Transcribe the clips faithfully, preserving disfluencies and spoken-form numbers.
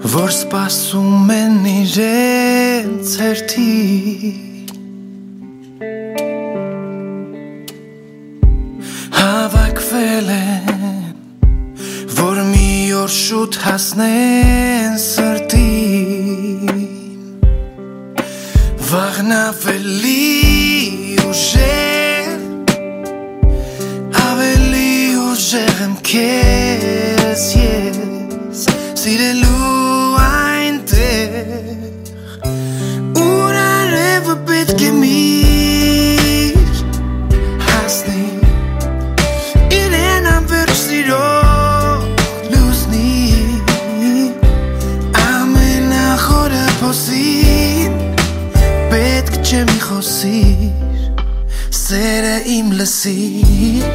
որ սպասում են իրենց հերթի հավաքվել են, որ մի օր շուտ հասնեն սրտին վաղն ավելի ուժեղ ավելի ուժեղ եմ քեզ ես սիրելու այնտեղ ուր արևը պետք է միշտ հասնի իրեն անվերջ սիրող լուսնի ամենախորը փոսին պետք չէ մի խոսիր սերը իմ լսիր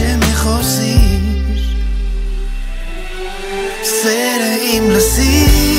Sera im lasi